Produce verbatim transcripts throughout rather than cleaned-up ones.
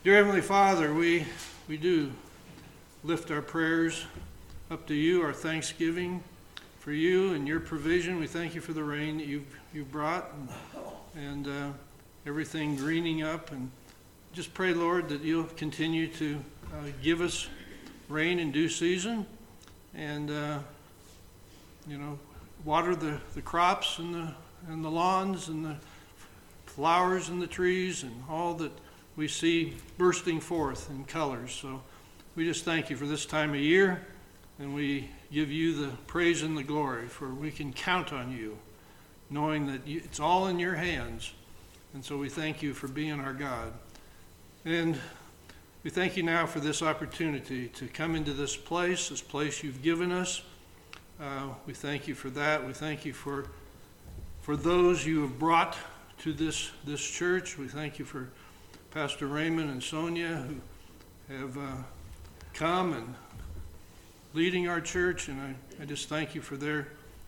Dear Heavenly Father, we, we do lift our prayers up to you, our thanksgiving for you and your provision. We thank you for the rain that you've, you've brought and, and uh, everything greening up. And just pray, Lord, that you'll continue to uh, give us rain in due season and, uh, you know, water the, the crops and the, and the lawns and the flowers and the trees and all that we see bursting forth in colors. So we just thank you for this time of year, and we give you the praise and the glory, for we can count on you, knowing that you, it's all in your hands. And so we thank you for being our God. And we thank you now for this opportunity to come into this place, this place you've given us. Uh, we thank you for that. We thank you for for those you have brought to this, this church. We thank you for Pastor Raymond and Sonia, who have uh, come and leading our church, and I, I just thank you for their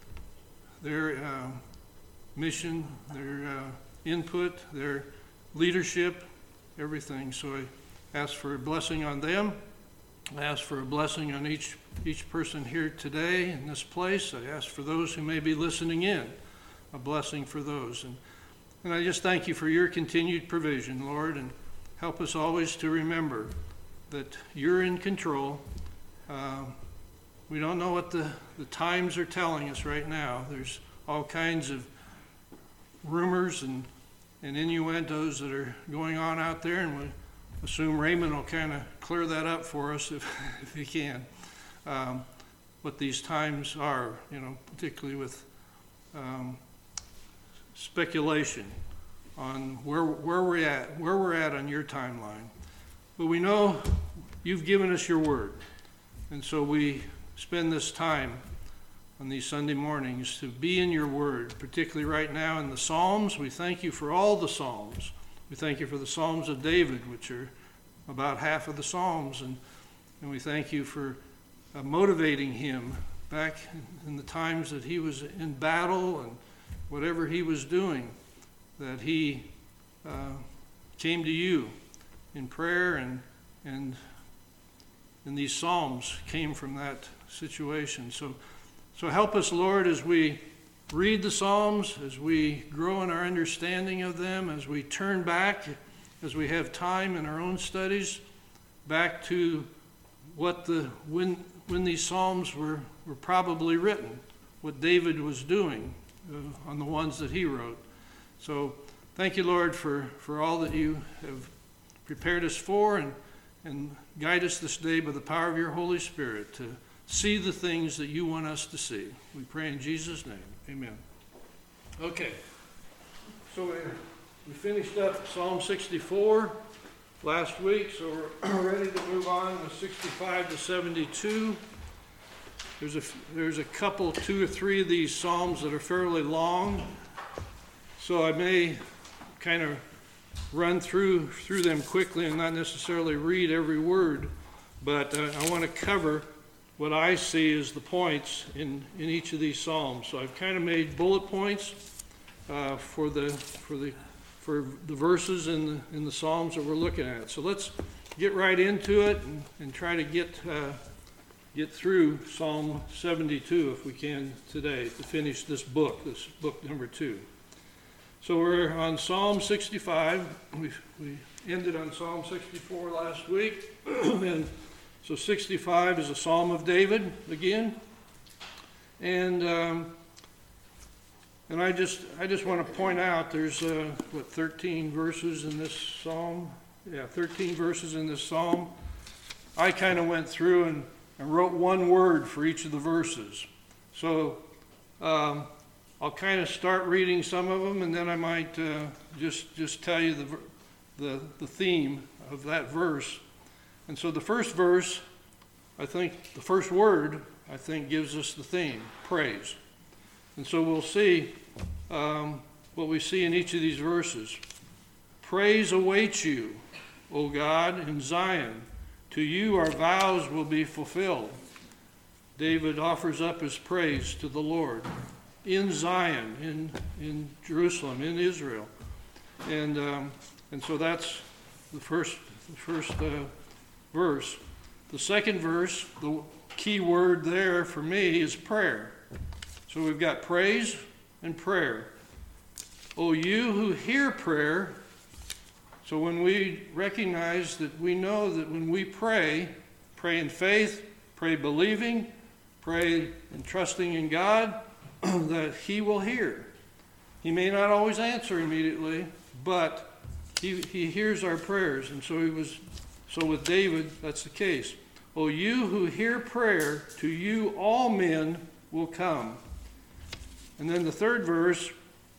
their uh, mission, their uh, input, their leadership, everything. So I ask for a blessing on them. I ask for a blessing on each each person here today in this place. I ask for those who may be listening in, a blessing for those. And And I just thank you for your continued provision, Lord, and help us always to remember that you're in control. Uh, we don't know what the, the times are telling us right now. There's all kinds of rumors and, and innuendos that are going on out there, and we assume Raymond will kind of clear that up for us if, if he can. Um, what these times are, you know, particularly with um, speculation on where where we're at, where we're at on your timeline. But we know you've given us your word. And so we spend this time on these Sunday mornings to be in your word, particularly right now in the Psalms. We thank you for all the Psalms. We thank you for the Psalms of David, which are about half of the Psalms. And, and we thank you for uh, motivating him back in the times that he was in battle and whatever he was doing, that he uh, came to you in prayer, and and and these psalms came from that situation. So, so help us, Lord, as we read the Psalms, as we grow in our understanding of them, as we turn back, as we have time in our own studies, back to what the when when these Psalms were were probably written, what David was doing. Uh, on the ones that he wrote. So thank you, Lord, for, for all that you have prepared us for, and, and guide us this day by the power of your Holy Spirit to see the things that you want us to see. We pray in Jesus' name. Amen. Okay. So we, we finished up Psalm sixty-four last week, so we're ready to move on to sixty-five to seventy-two. There's a, there's a couple, two or three of these Psalms that are fairly long, so I may kind of run through through them quickly and not necessarily read every word, but uh, I want to cover what I see as the points in, in each of these Psalms. So I've kind of made bullet points uh, for the for the for the verses in the in the Psalms that we're looking at. So let's get right into it and, and try to get. Uh, get through Psalm seventy-two if we can today to finish this book, this book number two. So we're on Psalm sixty-five. We, we ended on Psalm sixty-four last week. And so sixty-five is a Psalm of David again. And um, and I just I just want to point out there's uh, what thirteen verses in this Psalm. Yeah, thirteen verses in this Psalm. I kind of went through and and wrote one word for each of the verses. So um, I'll kind of start reading some of them, and then I might uh, just just tell you the, the the theme of that verse. And so the first verse, I think, the first word, I think, gives us the theme, praise. And so we'll see um, what we see in each of these verses. Praise awaits you, O God, in Zion. To you our vows will be fulfilled. David offers up his praise to the Lord in Zion, in in Jerusalem, in Israel. And um, and so that's the first the first uh, verse. The second verse, the key word there for me is prayer. So we've got praise and prayer. Oh, you who hear prayer. So when we recognize that we know that when we pray, pray in faith, pray believing, pray and trusting in God, that He will hear. He may not always answer immediately, but he, he hears our prayers. And so he was so with David, that's the case. O you who hear prayer, to you all men will come. And then the third verse,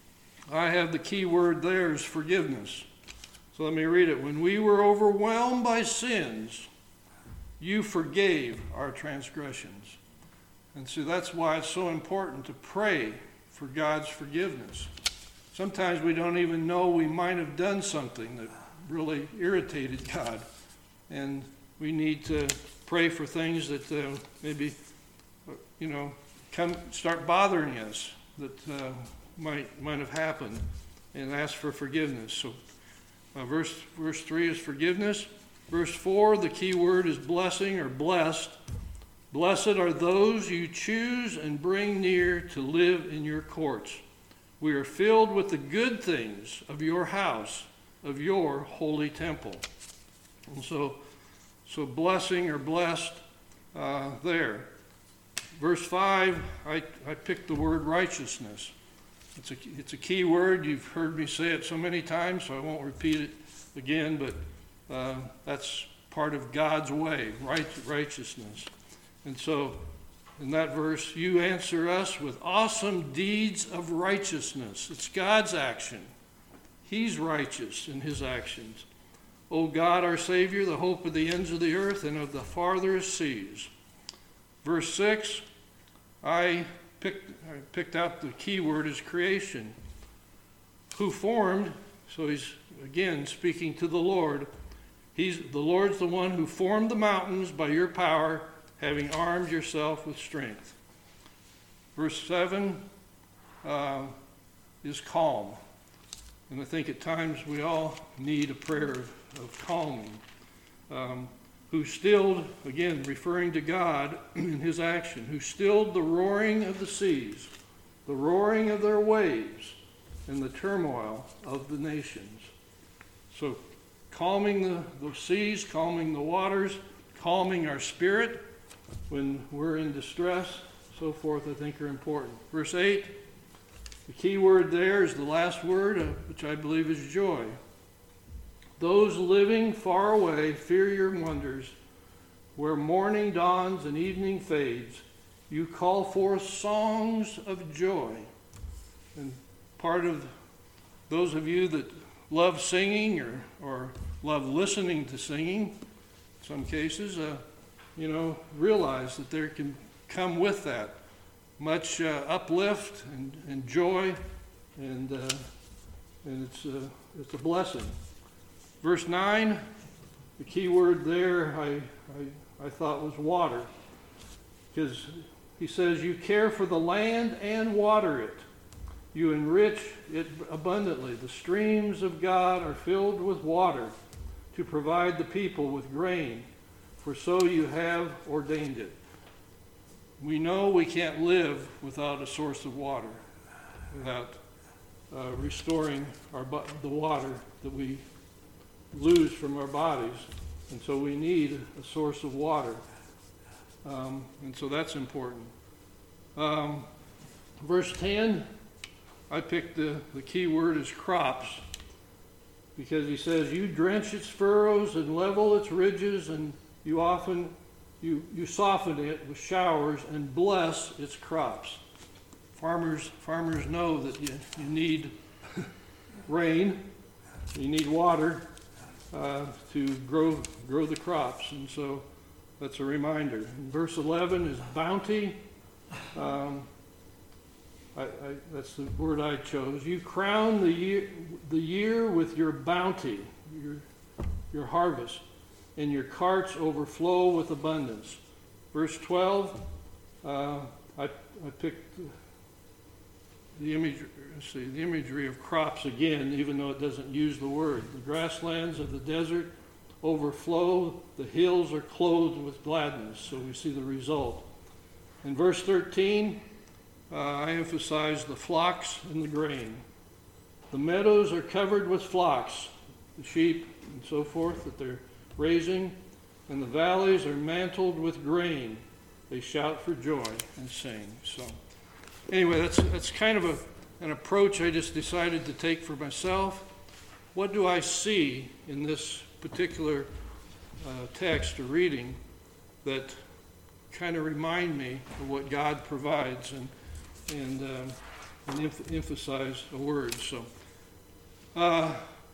I have the key word there is forgiveness. So let me read it. When we were overwhelmed by sins, you forgave our transgressions. And so that's why it's so important to pray for God's forgiveness. Sometimes we don't even know we might have done something that really irritated God. And we need to pray for things that uh, maybe, you know, come start bothering us that uh, might might have happened, and ask for forgiveness. So uh, verse, verse three is forgiveness. Verse four, the key word is blessing or blessed. Blessed are those you choose and bring near to live in your courts. We are filled with the good things of your house, of your holy temple. And so, so blessing or blessed uh, there. Verse five, I, I picked the word righteousness. It's a, it's a key word. You've heard me say it so many times, so I won't repeat it again, but uh, that's part of God's way, right, righteousness. And so in that verse, you answer us with awesome deeds of righteousness. It's God's action. He's righteous in his actions. O God, our Savior, the hope of the ends of the earth and of the farthest seas. Verse six, I picked, I picked out the key word is creation. Who formed, so he's again speaking to the Lord. He's, the Lord's the one who formed the mountains by your power, having armed yourself with strength. Verse seven uh, is calm. And I think at times we all need a prayer of, of calming. Um, who stilled, again, referring to God in his action, who stilled the roaring of the seas, the roaring of their waves, and the turmoil of the nations. So calming the, the seas, calming the waters, calming our spirit when we're in distress, so forth, I think are important. Verse eight, the key word there is the last word, uh, which I believe is joy. Those living far away fear your wonders. Where morning dawns and evening fades, you call forth songs of joy. And part of those of you that love singing or, or love listening to singing, in some cases, uh, you know, realize that there can come with that much uh, uplift and, and joy, and uh, and it's uh, it's a blessing. Verse nine, the key word there I, I, I thought was water, because he says, you care for the land and water it. You enrich it abundantly. The streams of God are filled with water to provide the people with grain, for so you have ordained it. We know we can't live without a source of water, without uh, restoring our the water that we lose from our bodies, and so we need a source of water, um, and so that's important. Um, verse ten, I picked the, the key word is crops, because he says, you drench its furrows and level its ridges, and you often you, you soften it with showers and bless its crops. Farmers farmers know that you, you need rain, you need water, Uh, to grow grow the crops, and so that's a reminder. And verse eleven is bounty. Um, I, I, that's the word I chose. You crown the year the year with your bounty, your your harvest, and your carts overflow with abundance. Verse twelve. Uh, I I picked the image. Let's see, the imagery of crops again, even though it doesn't use the word. The grasslands of the desert overflow. The hills are clothed with gladness. So we see the result. In verse thirteen, uh, I emphasize the flocks and the grain. The meadows are covered with flocks, the sheep and so forth that they're raising, and the valleys are mantled with grain. They shout for joy and sing. So anyway, that's that's kind of a, an approach I just decided to take for myself. What do I see in this particular uh, text or reading that kind of remind me of what God provides and and, um, and em- emphasize a word? So uh,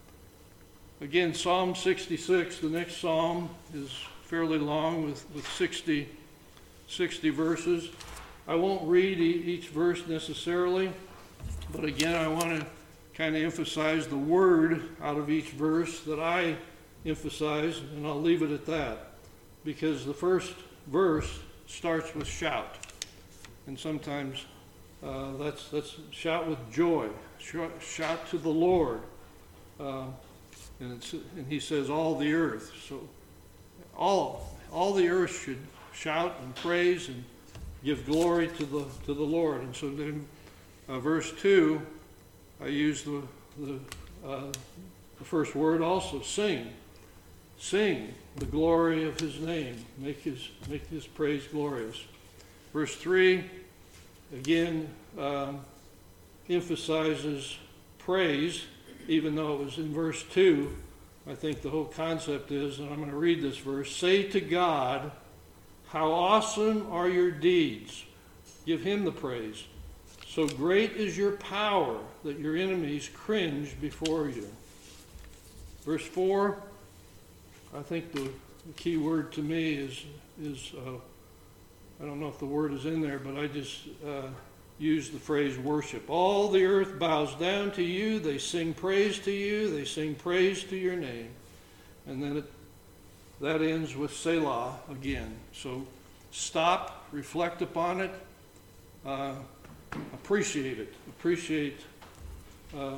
again, Psalm sixty-six, the next psalm is fairly long with, with sixty, sixty verses. I won't read e- each verse necessarily, but again, I want to kind of emphasize the word out of each verse that I emphasize, and I'll leave it at that, because the first verse starts with shout, and sometimes uh, that's that's shout with joy, shout, shout to the Lord, uh, and it's and he says all the earth. So all all the earth should shout and praise and give glory to the to the Lord. And so then, uh, verse two, I use the the, uh, the first word also, sing. Sing the glory of his name. Make his make his praise glorious. Verse three, again, um, emphasizes praise, even though it was in verse two. I think the whole concept is, and I'm going to read this verse, say to God, how awesome are your deeds. Give him the praise. So great is your power that your enemies cringe before you. Verse four, I think the, the key word to me is, is uh, I don't know if the word is in there, but I just uh, use the phrase worship. All the earth bows down to you. They sing praise to you. They sing praise to your name. And then it, that ends with Selah again. So stop, reflect upon it, uh, appreciate it. Appreciate uh,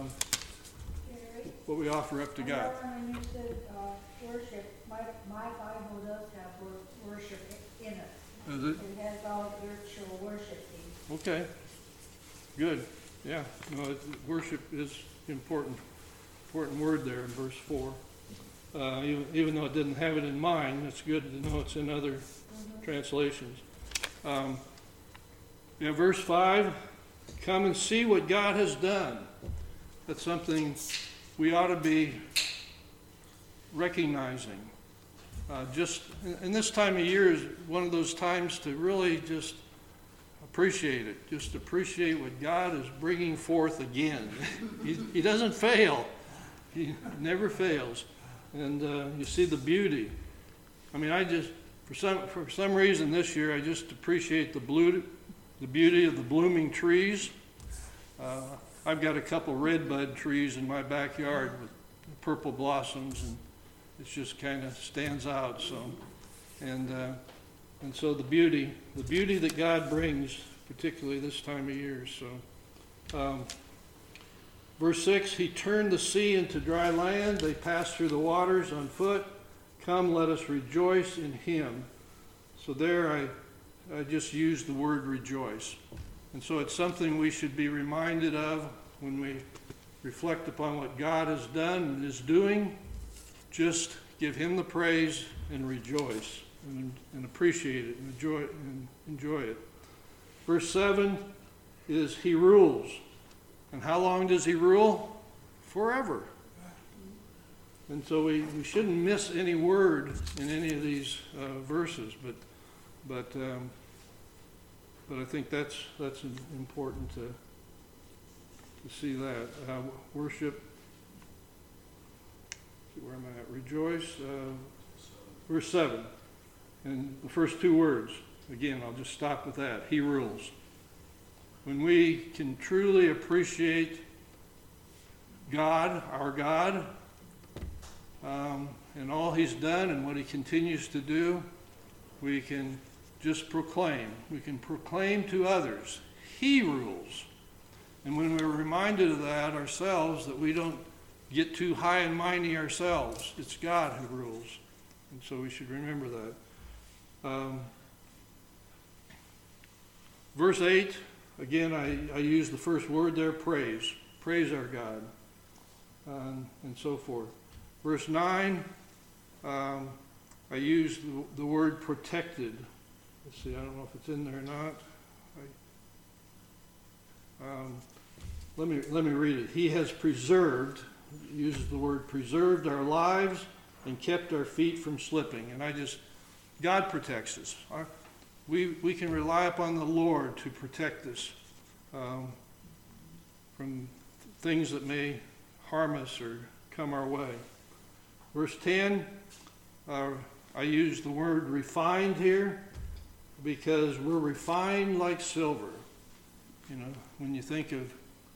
what we offer up to God. When you said uh, worship, my, my Bible does have wor- worship in it. Is it? It has all virtual worship things. Okay. Good. Yeah. No, it, worship is important. Important word there in verse four. Uh, even, even though it didn't have it in mind, it's good to know it's in other mm-hmm. translations. Um, yeah, verse five. Come and see what God has done. That's something we ought to be recognizing. Uh, just, and this time of year is one of those times to really just appreciate it. Just appreciate what God is bringing forth again. he, he doesn't fail. He never fails. And uh, you see the beauty. I mean, I just, for some for some reason this year, I just appreciate the blue, the beauty of the blooming trees. Uh, I've got a couple redbud trees in my backyard with purple blossoms, and it just kind of stands out. So, and uh, and so the beauty, the beauty that God brings, particularly this time of year. So, um, verse six: He turned the sea into dry land; they passed through the waters on foot. Come, let us rejoice in Him. So there, I I just used the word rejoice. And so it's something we should be reminded of when we reflect upon what God has done and is doing. Just give Him the praise and rejoice and, and appreciate it and enjoy, and enjoy it. Verse seven is He rules. And how long does He rule? Forever. And so we, we shouldn't miss any word in any of these uh, verses, but but um, But I think that's that's important to to see that. Uh, worship, see where am I at? Rejoice, uh, verse seven. And the first two words, again, I'll just stop with that. He rules. When we can truly appreciate God, our God, um, and all He's done and what He continues to do, we can just proclaim. We can proclaim to others, He rules. And when we're reminded of that ourselves, that we don't get too high and mighty ourselves. It's God who rules. And so we should remember that. Um, verse eight, again, I, I use the first word there, praise. Praise our God. Um, and so forth. Verse nine, um, I use the, the word protected. Let's see, I don't know if it's in there or not. I, um, let me let me read it. He has preserved, uses the word preserved our lives and kept our feet from slipping. And I just, God protects us. Our, we we can rely upon the Lord to protect us um, from things that may harm us or come our way. Verse ten, uh, I use the word refined here because we're refined like silver. You know, when you think of,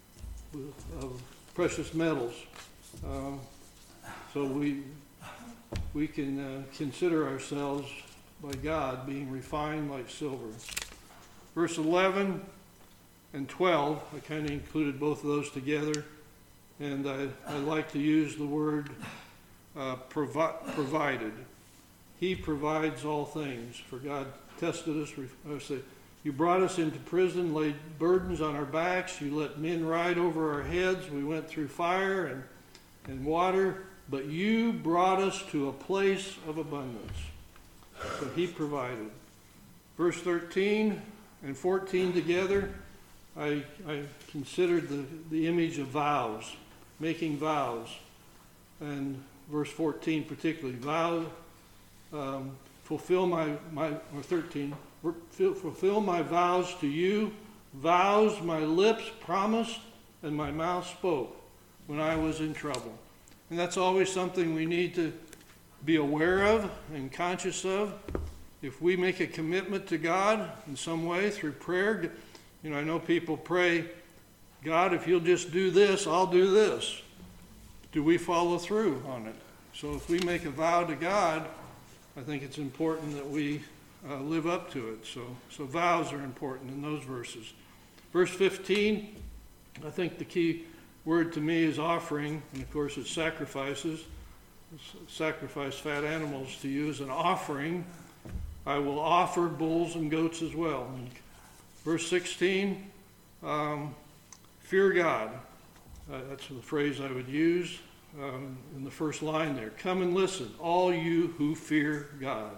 of precious metals. Uh, so we we can uh, consider ourselves by God being refined like silver. Verse eleven and twelve, I kind of included both of those together. And I, I like to use the word uh, provi- provided. He provides all things. For God tested us. I say, you brought us into prison, laid burdens on our backs. You let men ride over our heads. We went through fire and, and water. But you brought us to a place of abundance. So he provided. Verse thirteen and fourteen together, I, I considered the, the image of vows. Making vows, and verse fourteen particularly, vow, um, fulfill my, my, or thirteen, fulfill my vows to you, vows my lips promised and my mouth spoke when I was in trouble. And that's always something we need to be aware of and conscious of. If we make a commitment to God in some way through prayer, you know, I know people pray, God, if you'll just do this, I'll do this. Do we follow through on it? So if we make a vow to God, I think it's important that we uh, live up to it. So, so vows are important in those verses. Verse fifteen, I think the key word to me is offering, and of course it's sacrifices. Sacrifice fat animals to you as an offering. I will offer bulls and goats as well. And verse sixteen, um, fear God. Uh, that's the phrase I would use um, in the first line there. Come and listen, all you who fear God.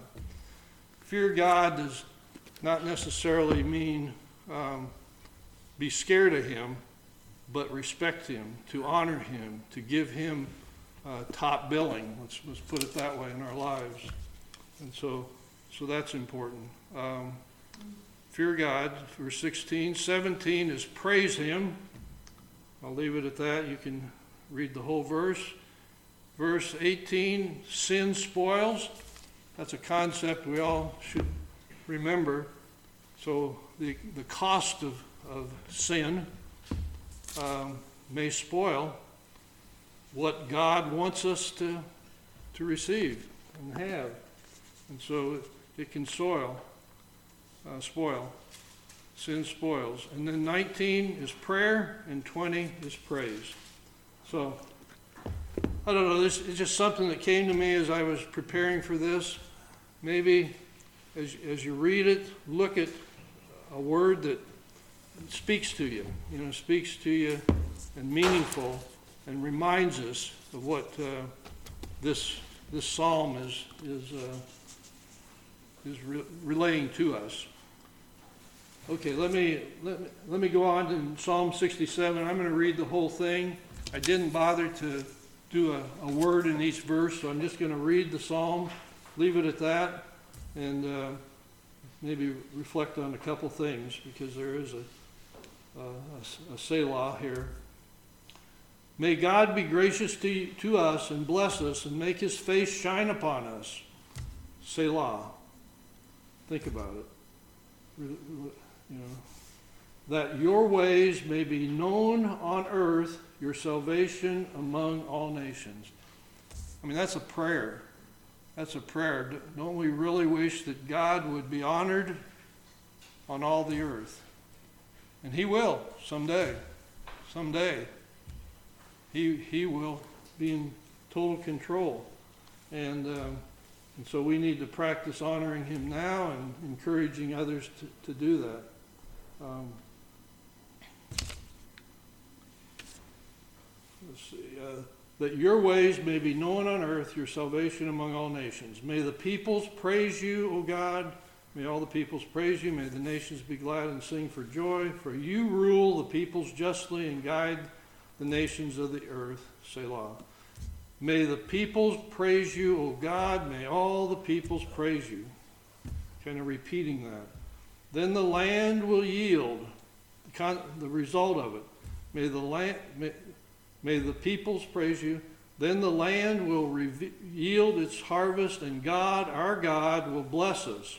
Fear God does not necessarily mean um, be scared of him, but respect him, to honor him, to give him uh, top billing. Let's, let's put it that way in our lives. And so, so that's important. Um, fear God, verse sixteen. seventeen is praise him. I'll leave it at that. You can read the whole verse. Verse eighteen, sin spoils. That's a concept we all should remember. So the, the cost of, of sin um, may spoil what God wants us to, to receive and have. And so it, it can soil, uh, spoil. Sin spoils. And then nineteen is prayer and twenty is praise. So, I don't know, this is just something that came to me as I was preparing for this. Maybe as, as you read it, look at a word that speaks to you, you know, speaks to you and meaningful and reminds us of what uh, this this psalm is is uh, is re- relaying to us. Okay, let me, let me let me go on to Psalm sixty-seven. I'm going to read the whole thing. I didn't bother to do a, a word in each verse, so I'm just going to read the psalm, leave it at that, and uh, maybe reflect on a couple things, because there is a, a, a Selah here. May God be gracious to, to us and bless us and make his face shine upon us. Selah. Think about it. You know, that your ways may be known on earth, your salvation among all nations. I mean, that's a prayer. That's a prayer. Don't we really wish that God would be honored on all the earth? And he will someday. Someday. He, he will be in total control. And, um, and so we need to practice honoring him now and encouraging others to, to do that. Um, let's see. Uh, that your ways may be known on earth, your salvation among all nations. May the peoples praise you, O God. May all the peoples praise you. May the nations be glad and sing for joy. For you rule the peoples justly and guide the nations of the earth. Selah. May the peoples praise you, O God. May all the peoples praise you. Kind of repeating that. Then the land will yield the, con- the result of it. May the land, may, may the peoples praise you. Then the land will re- yield its harvest, and God, our God, will bless us.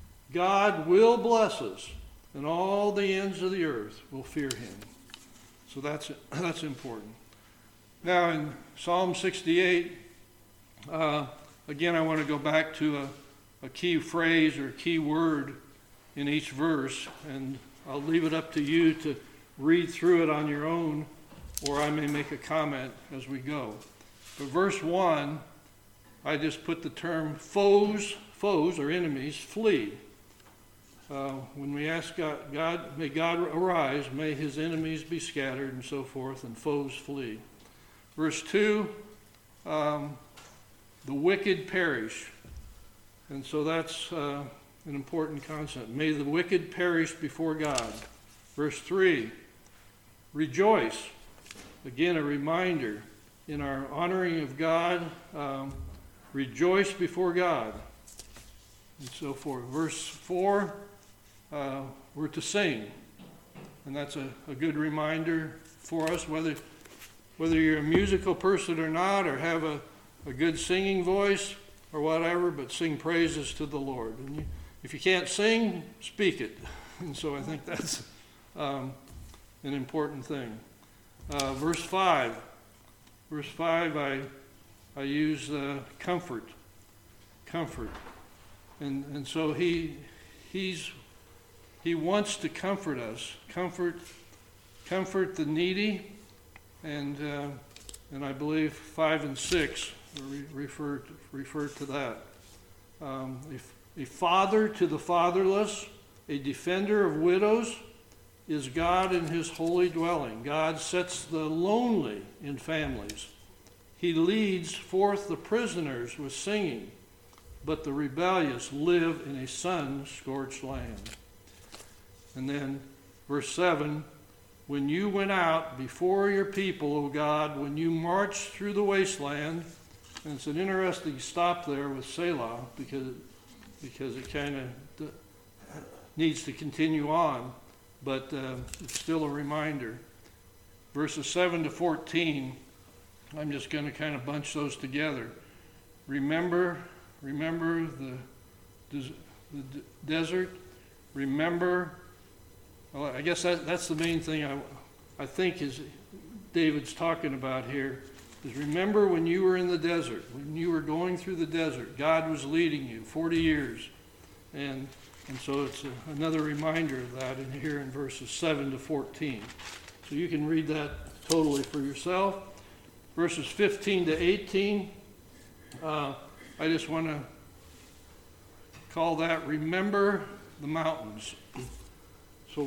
God will bless us, and all the ends of the earth will fear him. So that's that's important. Now in Psalm sixty-eight, uh, again I want to go back to a, a key phrase or key word in each verse, and I'll leave it up to you to read through it on your own, or I may make a comment as we go. But verse one, I just put the term foes, foes or enemies, flee. Uh, when we ask God, God, may God arise, may his enemies be scattered, and so forth, and foes flee. Verse two, um, the wicked perish. And so that's uh, an important concept. May the wicked perish before God. Verse three, rejoice. Again, a reminder in our honoring of God, um, rejoice before God, and so forth. Verse four, uh, we're to sing. And that's a, a good reminder for us, whether whether you're a musical person or not, or have a, a good singing voice or whatever, but sing praises to the Lord. And you, if you can't sing, speak it. And so I think that's um, an important thing. Uh, verse five. Verse five, I I use uh, comfort. Comfort. And and so he he's he wants to comfort us. Comfort comfort the needy. And uh, and I believe five and six re- refer to, refer to that. Um, a, a father to the fatherless, a defender of widows, is God in his holy dwelling. God sets the lonely in families. He leads forth the prisoners with singing, but the rebellious live in a sun-scorched land. And then verse seven, when you went out before your people, O God, when you marched through the wasteland, and it's an interesting stop there with Selah, because, because it kind of needs to continue on, but uh, it's still a reminder. Verses seven to fourteen, I'm just going to kind of bunch those together. Remember, remember the, the desert. Remember, well, I guess that, that's the main thing I, I think is David's talking about here, is remember when you were in the desert, when you were going through the desert, God was leading you forty years. And and so it's a, another reminder of that in here in verses seven to fourteen. So you can read that totally for yourself. Verses fifteen to eighteen, uh, I just want to call that remember the mountains. So,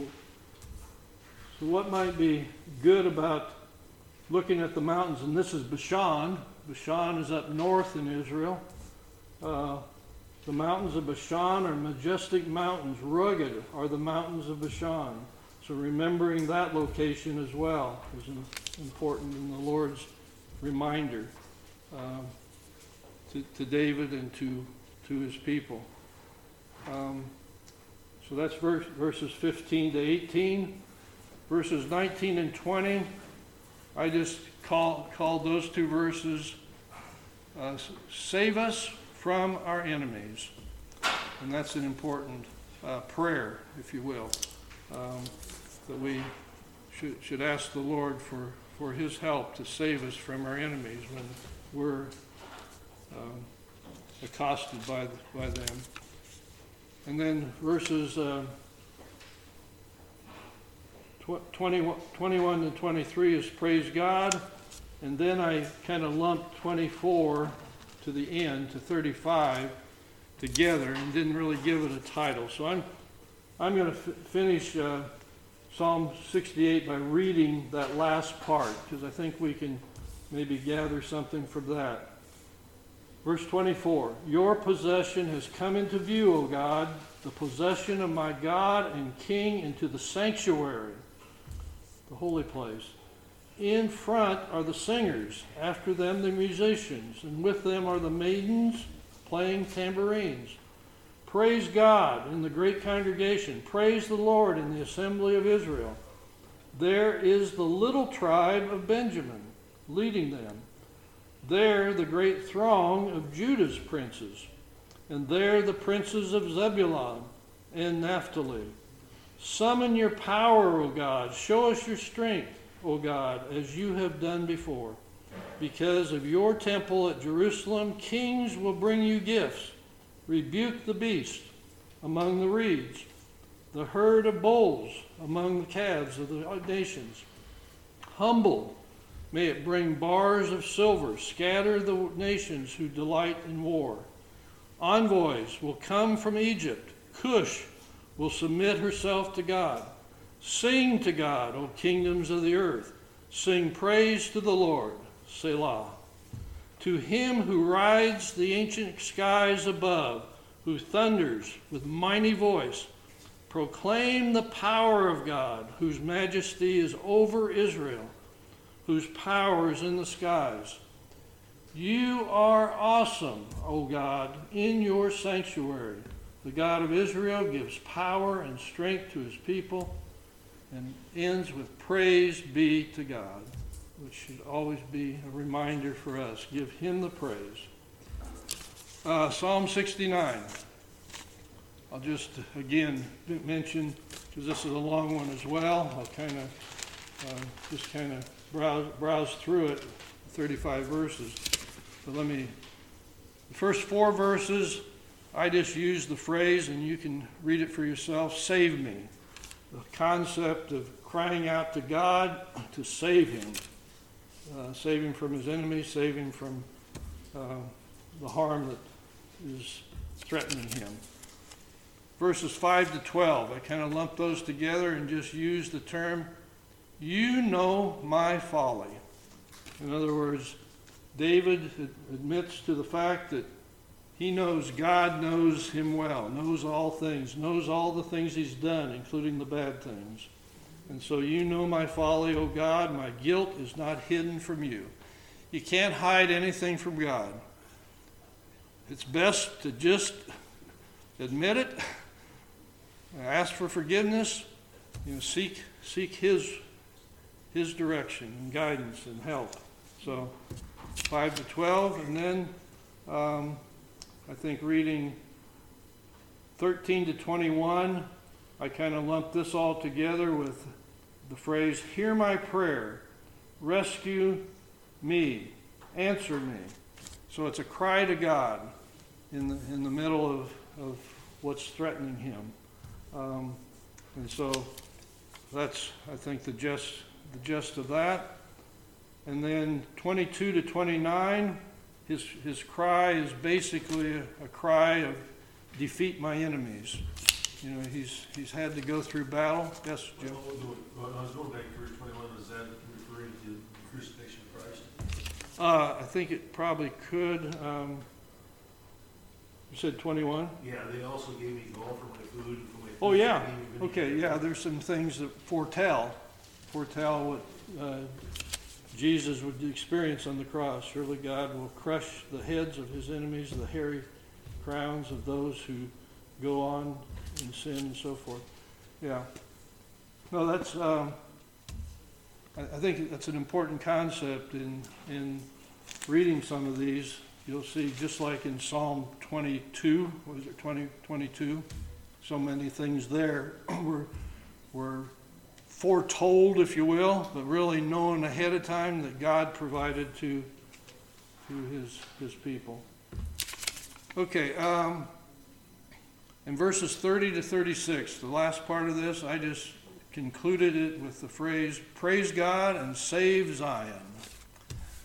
so what might be good about looking at the mountains? And this is Bashan. Bashan is up north in Israel. Uh, the mountains of Bashan are majestic mountains. Rugged are the mountains of Bashan. So remembering that location as well is important in the Lord's reminder um, to, to David and to, to his people. Um, So that's verse, verses fifteen to eighteen. Verses nineteen and twenty, I just call, called those two verses, uh, save us from our enemies. And that's an important uh, prayer, if you will, um, that we should, should ask the Lord for, for his help to save us from our enemies when we're um, accosted by, by them. And then verses uh, tw- twenty, twenty-one to twenty-three is praise God. And then I kind of lumped twenty-four to the end, to thirty-five, together, and didn't really give it a title. So I'm I'm going to f- finish uh, Psalm sixty-eight by reading that last part, because I think we can maybe gather something from that. Verse twenty-four, your possession has come into view, O God, the possession of my God and King, into the sanctuary, the holy place. In front are the singers, after them the musicians, and with them are the maidens playing tambourines. Praise God in the great congregation. Praise the Lord in the assembly of Israel. There is the little tribe of Benjamin leading them. There the great throng of Judah's princes. And there the princes of Zebulun and Naphtali. Summon your power, O God. Show us your strength, O God, as you have done before. Because of your temple at Jerusalem, kings will bring you gifts. Rebuke the beast among the reeds, the herd of bulls among the calves of the nations. Humble, may it bring bars of silver. Scatter the nations who delight in war. Envoys will come from Egypt. Cush will submit herself to God. Sing to God, O kingdoms of the earth. Sing praise to the Lord. Selah. To him who rides the ancient skies above, who thunders with mighty voice, proclaim the power of God, whose majesty is over Israel, whose power is in the skies. You are awesome, O God, in your sanctuary. The God of Israel gives power and strength to his people, and ends with praise be to God, which should always be a reminder for us. Give him the praise. Uh, Psalm sixty-nine. I'll just again mention, because this is a long one as well. I'll kind of uh, just kind of browse, browse through it, thirty-five verses. But let me, the first four verses, I just use the phrase, and you can read it for yourself, save me. The concept of crying out to God to save him. Uh, save him from his enemies, save him from uh, the harm that is threatening him. Verses five to twelve, I kind of lumped those together and just used the term, you know my folly. In other words, David admits to the fact that he knows God knows him well, knows all things, knows all the things he's done, including the bad things. And so you know my folly, O God, my guilt is not hidden from you. You can't hide anything from God. It's best to just admit it, ask for forgiveness, you know, seek seek his his direction and guidance and help. So five to twelve, and then um, I think reading thirteen to twenty-one, I kind of lumped this all together with the phrase, hear my prayer, rescue me, answer me. So it's a cry to God in the in the middle of, of what's threatening him. Um, and so that's, I think, the gist, the gist of that. And then twenty-two to twenty-nine, his, his cry is basically a, a cry of defeat my enemies. You know, he's he's had to go through battle. Yes, Jim? Well, I was going back to verse twenty-one. Is that referring to the crucifixion of Christ? Uh, I think it probably could. Um, you said twenty-one? Yeah, they also gave me gall for my food. For my Oh, food, yeah. they gave me Okay, vinegar. yeah, there's some things that foretell, foretell what uh, Jesus would experience on the cross. Surely God will crush the heads of his enemies, the hairy crowns of those who go on in sin and so forth. Yeah. No, that's, um, I, I think that's an important concept in, in reading some of these. You'll see, just like in Psalm twenty-two, what is it, twenty, twenty-two? So many things there were, were foretold, if you will, but really known ahead of time that God provided to, to his, his people. Okay, um, in verses thirty to thirty-six, the last part of this, I just concluded it with the phrase, praise God and save Zion.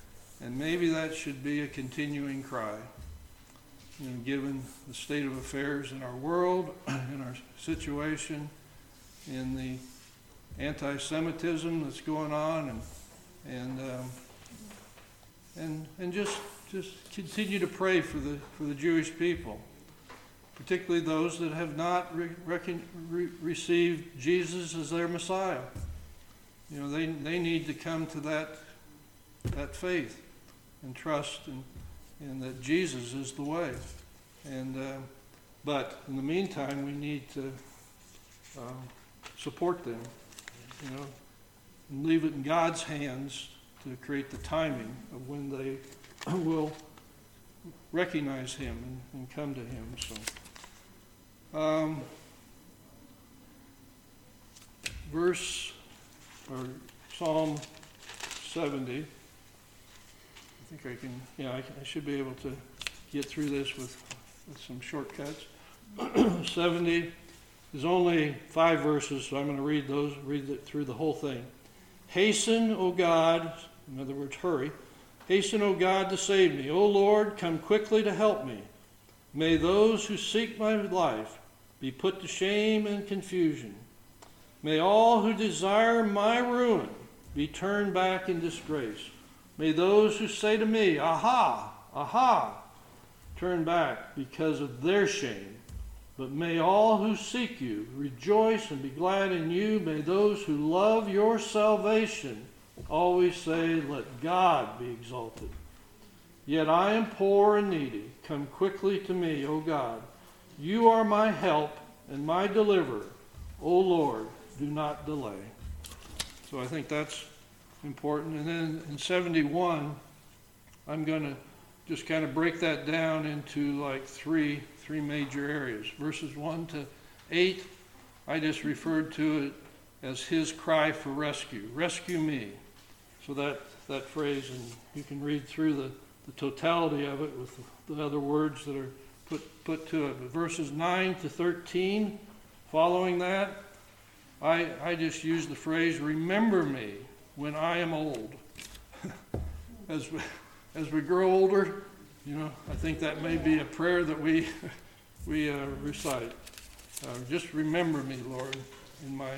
And maybe that should be a continuing cry. You know, given the state of affairs in our world, in our situation, in the anti-Semitism that's going on, and and um, and and just just continue to pray for the for the Jewish people, particularly those that have not re- recon, re- received Jesus as their Messiah. You know, they they need to come to that that faith and trust, and and that Jesus is the way. And uh, but in the meantime, we need to um, support them. You know, and leave it in God's hands to create the timing of when they will recognize Him and, and come to Him. So, um, verse or Psalm seventy. I think I can. Yeah, I, can, I should be able to get through this with, with some shortcuts. seventy. There's only five verses, so I'm going to read those, read it through the whole thing. Hasten, O God, in other words, hurry. Hasten, O God, to save me. O Lord, come quickly to help me. May those who seek my life be put to shame and confusion. May all who desire my ruin be turned back in disgrace. May those who say to me, aha, aha, turn back because of their shame. But may all who seek you rejoice and be glad in you. May those who love your salvation always say, let God be exalted. Yet I am poor and needy. Come quickly to me, O God. You are my help and my deliverer. O Lord, do not delay. So I think that's important. And then in seventy-one, I'm going to just kind of break that down into like three three major areas. Verses one to eight, I just referred to it as his cry for rescue. Rescue me. So that, that phrase, and you can read through the, the totality of it with the, the other words that are put, put to it. But verses nine to thirteen, following that, I, I just use the phrase, remember me when I am old. as, we, as we grow older, you know, I think that may be a prayer that we we uh, recite. Uh, just remember me, Lord, in my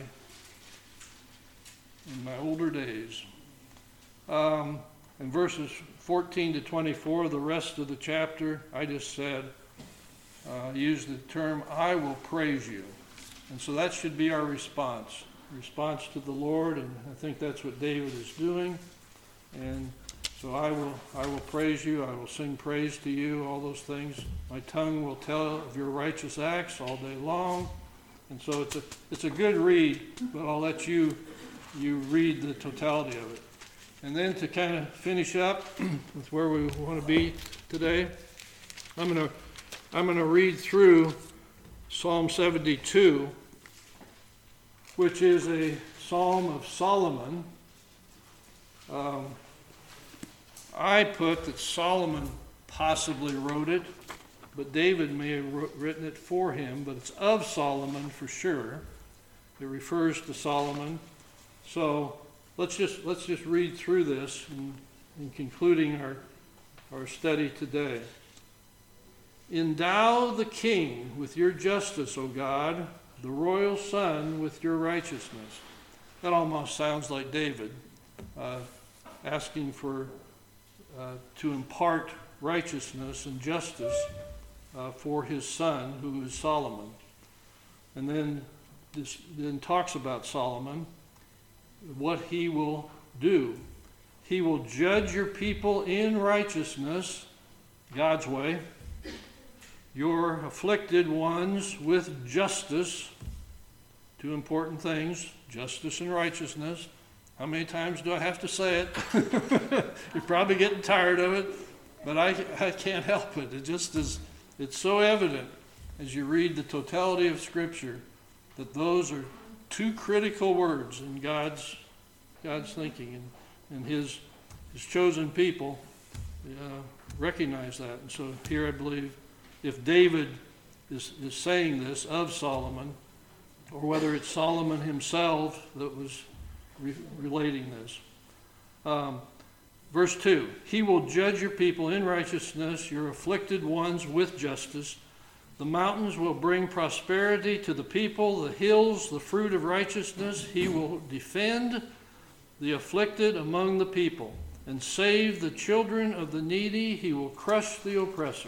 in my older days. Um, in verses fourteen to twenty-four, the rest of the chapter, I just said, uh, use the term, I will praise you. And so that should be our response. Response to the Lord, and I think that's what David is doing. And so I will I will praise you, I will sing praise to you, all those things. My tongue will tell of your righteous acts all day long. And so it's a it's a good read, but I'll let you you read the totality of it. And then to kind of finish up with where we want to be today, I'm gonna I'm gonna read through Psalm seventy-two, which is a Psalm of Solomon. Um, I put that Solomon possibly wrote it, but David may have wrote, written it for him, but it's of Solomon for sure. It refers to Solomon. So let's just let's just read through this in, in concluding our, our study today. Endow the king with your justice, O God, the royal son with your righteousness. That almost sounds like David uh, asking for uh, to impart righteousness and justice uh, for his son, who is Solomon. And then this then talks about Solomon, what he will do. He will judge your people in righteousness, God's way, your afflicted ones with justice. Two important things, justice and righteousness. How many times do I have to say it? You're probably getting tired of it, but I, I can't help it. It just is, it's so evident as you read the totality of Scripture that those are two critical words in God's God's thinking, and, and his his chosen people uh, recognize that. And so here I believe if David is, is saying this of Solomon, or whether it's Solomon himself that was re- relating this. Um, Verse two, he will judge your people in righteousness, your afflicted ones with justice. The mountains will bring prosperity to the people, the hills, the fruit of righteousness. He will defend the afflicted among the people and save the children of the needy. He will crush the oppressor.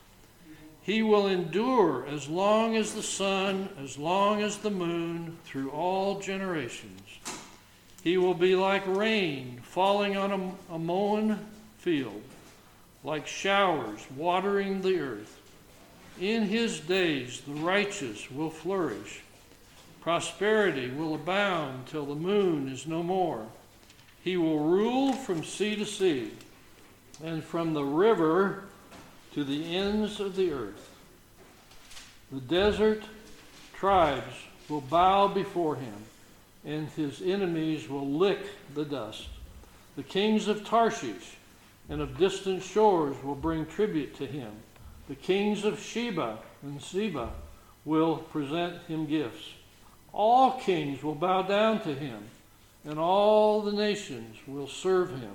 He will endure as long as the sun, as long as the moon, through all generations. He will be like rain falling on a, a mown field, like showers watering the earth. In his days the righteous will flourish. Prosperity will abound till the moon is no more. He will rule from sea to sea, and from the river to the ends of the earth. The desert tribes will bow before him, and his enemies will lick the dust. The kings of Tarshish and of distant shores will bring tribute to him. The kings of Sheba and Seba will present him gifts. All kings will bow down to him, and all the nations will serve him.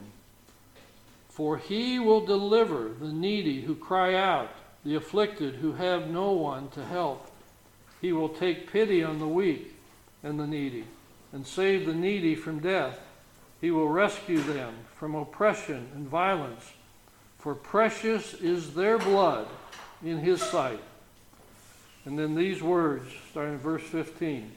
For he will deliver the needy who cry out, the afflicted who have no one to help. He will take pity on the weak and the needy, and save the needy from death. He will rescue them from oppression and violence, for precious is their blood in his sight. And then these words, starting in verse fifteen.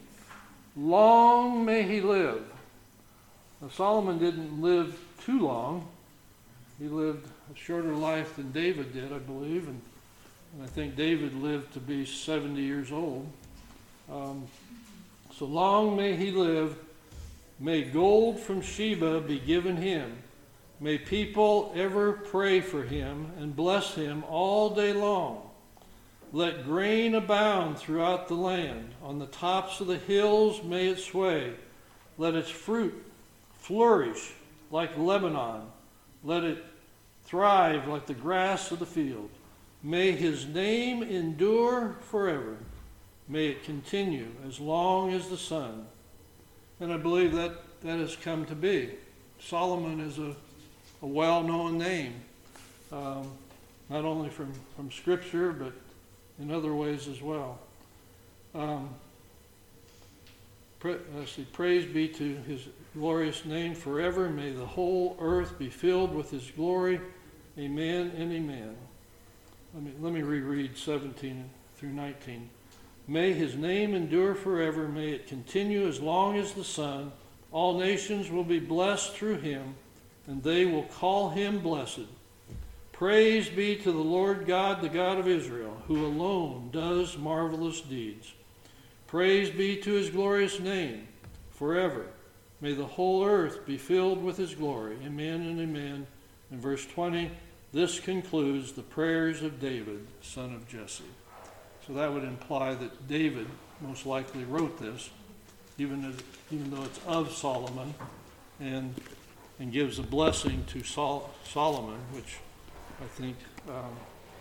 Long may he live. Now, Solomon didn't live too long. He lived a shorter life than David did, I believe, and, and I think David lived to be seventy years old. Um, so long may he live. May gold from Sheba be given him. May people ever pray for him and bless him all day long. Let grain abound throughout the land. On the tops of the hills may it sway. Let its fruit flourish like Lebanon. Let it thrive like the grass of the field. May his name endure forever. May it continue as long as the sun. And I believe that that has come to be. Solomon is a, a well-known name, um, not only from, from Scripture, but in other ways as well. Um, pra- let's see, praise be to his glorious name forever. May the whole earth be filled with his glory. Amen and amen. Let me, let me reread seventeen through nineteen. May his name endure forever. May it continue as long as the sun. All nations will be blessed through him, and they will call him blessed. Praise be to the Lord God, the God of Israel, who alone does marvelous deeds. Praise be to his glorious name forever. May the whole earth be filled with his glory. Amen and amen. In verse twenty, this concludes the prayers of David, son of Jesse. So that would imply that David most likely wrote this, even, as, even though it's of Solomon, and, and gives a blessing to Sol, Solomon, which I think um,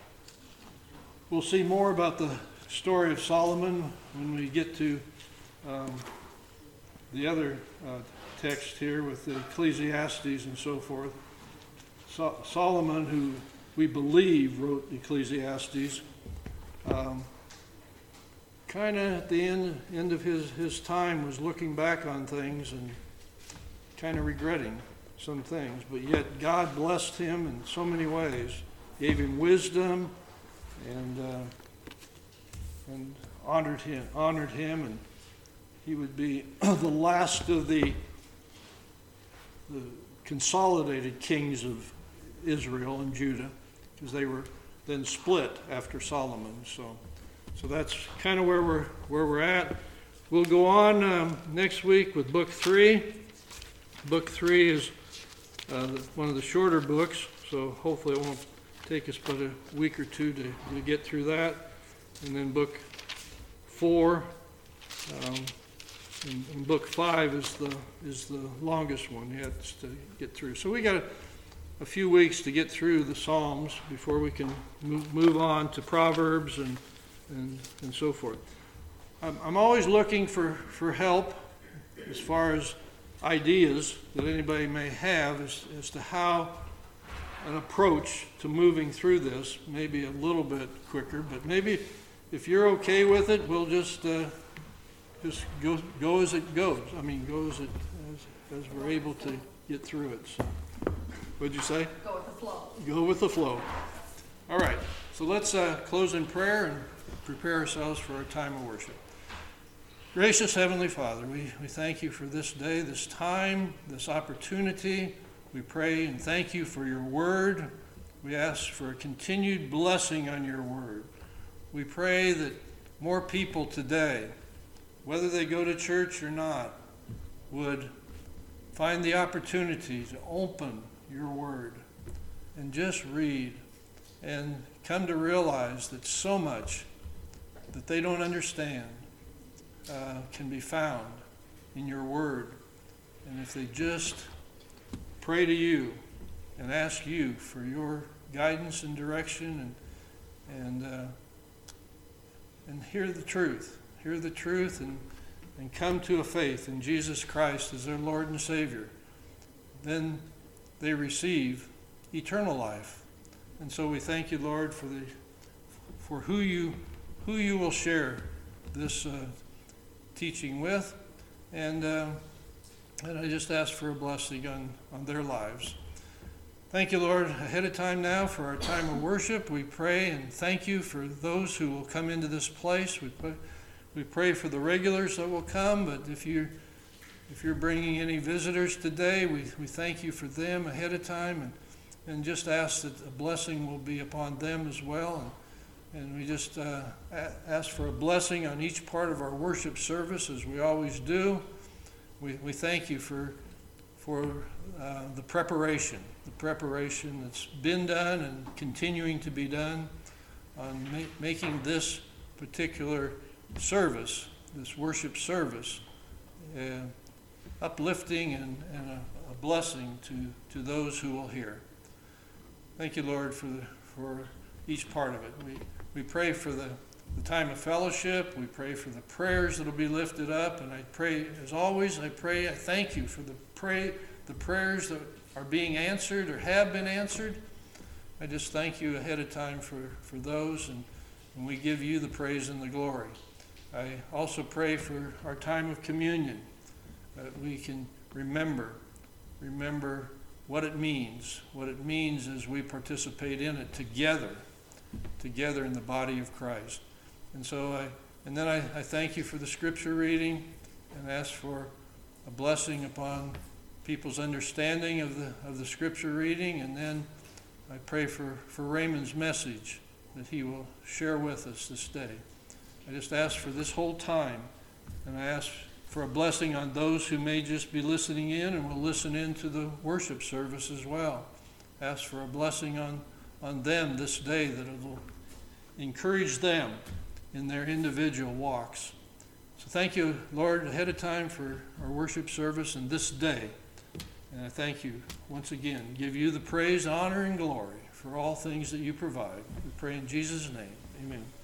we'll see more about the story of Solomon when we get to um, the other uh, text here with the Ecclesiastes and so forth. So, Solomon, who we believe wrote Ecclesiastes, um, kind of at the end, end of his, his time was looking back on things and kind of regretting some things, but yet God blessed him in so many ways, gave him wisdom, and uh, and honored him, honored him, and he would be the last of the the consolidated kings of Israel and Judah, because they were then split after Solomon. So, so that's kind of where we're where we're at. We'll go on um, next week with book three. Book three is uh, one of the shorter books, so hopefully it won't take us but a week or two to, to get through that. And then book four, um, and, and book five is the is the longest one yet to get through. So we got a, a few weeks to get through the Psalms before we can move, move on to Proverbs and and, and so forth. I'm, I'm always looking for, for help as far as ideas that anybody may have as, as to how an approach to moving through this, maybe a little bit quicker, but maybe if you're okay with it, we'll just uh, just go go as it goes. I mean, go as it as, as we're able to get through it. So, what'd you say? Go with the flow. Go with the flow. All right. So let's uh, close in prayer and prepare ourselves for our time of worship. Gracious Heavenly Father, we, we thank you for this day, this time, this opportunity. We pray and thank you for your word. We ask for a continued blessing on your word. We pray that more people today, whether they go to church or not, would find the opportunity to open your word and just read and come to realize that so much that they don't understand uh, can be found in your word. And if they just pray to you and ask you for your guidance and direction and and uh, and hear the truth, hear the truth and, and come to a faith in Jesus Christ as their Lord and Savior, then they receive eternal life. And so we thank you, Lord, for the for who you who you will share this uh, teaching with, and uh, and I just ask for a blessing on, on their lives. Thank you, Lord, ahead of time now for our time of worship. We pray and thank you for those who will come into this place. We pray, we pray for the regulars that will come, but if you if you're bringing any visitors today, we, we thank you for them ahead of time, and and just ask that a blessing will be upon them as well. And, and we just uh, a- ask for a blessing on each part of our worship service, as we always do. We we thank you for for uh, the preparation, the preparation that's been done and continuing to be done on ma- making this particular service, this worship service, uh, uplifting and, and a, a blessing to, to those who will hear. Thank you, Lord, for the, for each part of it. We we pray for the, the time of fellowship. We pray for the prayers that will be lifted up. And I pray, as always, I pray, I thank you for the pray the prayers that are being answered or have been answered. I just thank you ahead of time for, for those, and, and we give you the praise and the glory. I also pray for our time of communion, that we can remember, remember what it means, what it means as we participate in it together, together in the body of Christ. And so I, and then I, I thank you for the scripture reading and ask for a blessing upon people's understanding of the of the scripture reading. And then I pray for, for Raymond's message that he will share with us this day. I just ask for this whole time, and I ask for a blessing on those who may just be listening in and will listen in to the worship service as well. Ask for a blessing on, on them this day, that it will encourage them in their individual walks. So thank you, Lord, ahead of time for our worship service and this day. And I thank you once again. Give you the praise, honor, and glory for all things that you provide. We pray in Jesus' name. Amen.